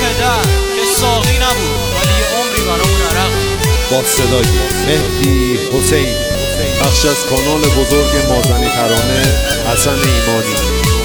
پدر که ساقی نبود ولی یه عمری برامون عرق. با صدای مهدی حسین، بخش از کانال بزرگ مازنی ترانه حسن ایمانی.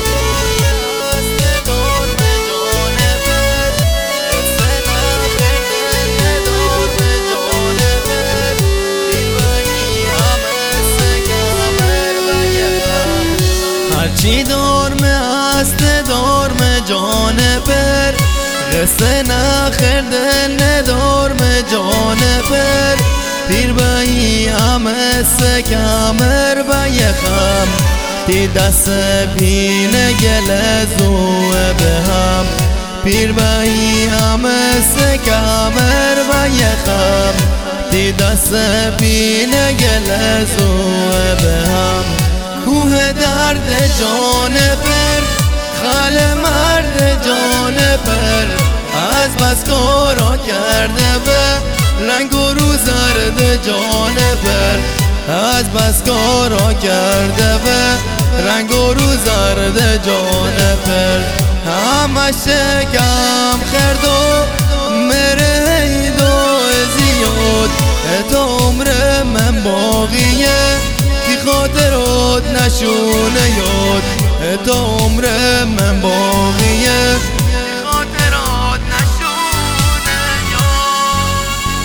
هرچی دارمه است دارمه جان پر، قصه نخرده ندارمه جان پر. پیر بایی همه سکمر بیخم، تی دست پینه گل زوه به هم. پیر بایی همه سکمر بیخم، تی دست پینه گل زوه به هم. کوه درد جان پر، خال مرد جان پر، از بس کارا کرده به رنگ و رو زرد جان پر. از بس کارا کرده به رنگ و رو زرد جان پر. همه شکم خرد و مره دو زیاد، تا عمر من باقیه کی خاطرات نشونه یاد. تا عمر من باقیه خاطرات نشونه یاد.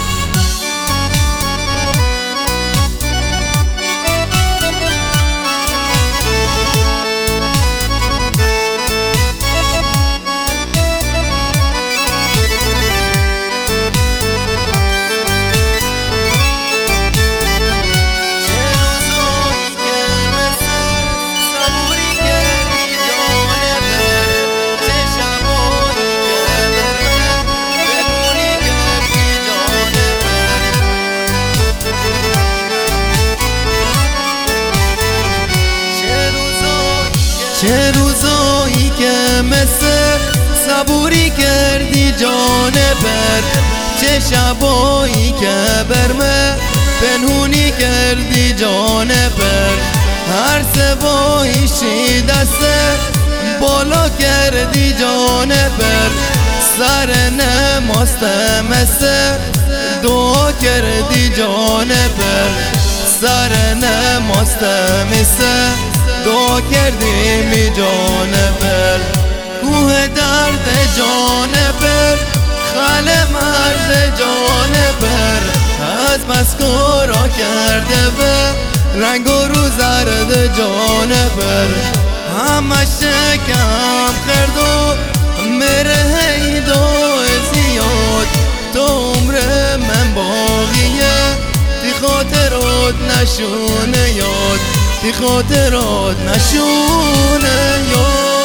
چه روزایی که مثل صبوری کردی جان پر، چه شبایی که برمه پنهونی کردی جان پر. هر سبایشی دست بالا کردی جان پر، سر نماست مثل دعا کردی جان پر. سر نماست مثل دعا کردی می جان پر. کوه درد جان پر، خال مرد جان پر، از بس کارا کرده به رنگ و رو زرد جان پر. همه شکم خرد و مره دو زیاد، تا عمر من باقیه تی خاطرات نشونه یاد. تی خاطرات نشونه یاد.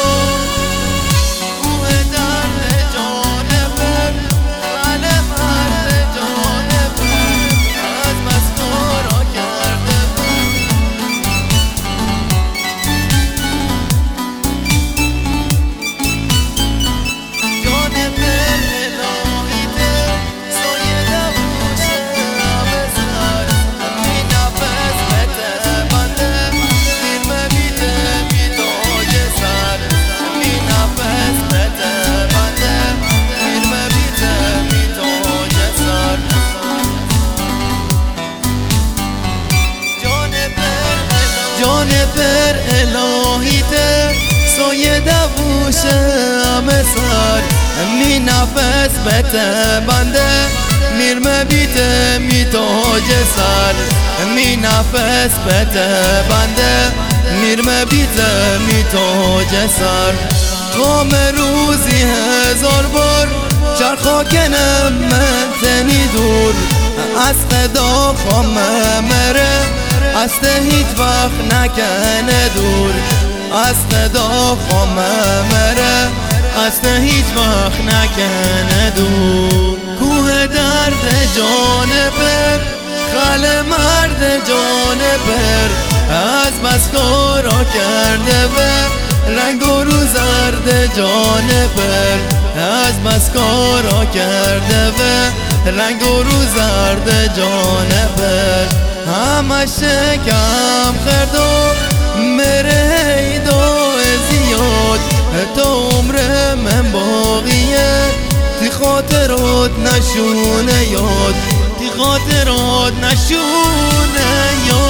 جان پر الهیته سایه دووشه همه سر، می نفس بته بنده میرمه بیته می تاج سر. می نفس بته بنده میرمه بیته می تاج سر. قام روزی هزار بار چرخا کنم من تنی دور، از قدا خامه مره است هیچ وقت نکنه دور. از قدا خامه مره است هیچ وقت نکنه دور. کوه درد جان پر، خال مرد جان پر، از بس کارا کرده به رنگ و رو زرد جان پر. از بس کارا کرده به رنگ و رو زرد جان پر. همه شکم خرد و مره دو زیاد، تا عمر من باقیه تی نشونه یاد، تی خاطرات نشونه یاد.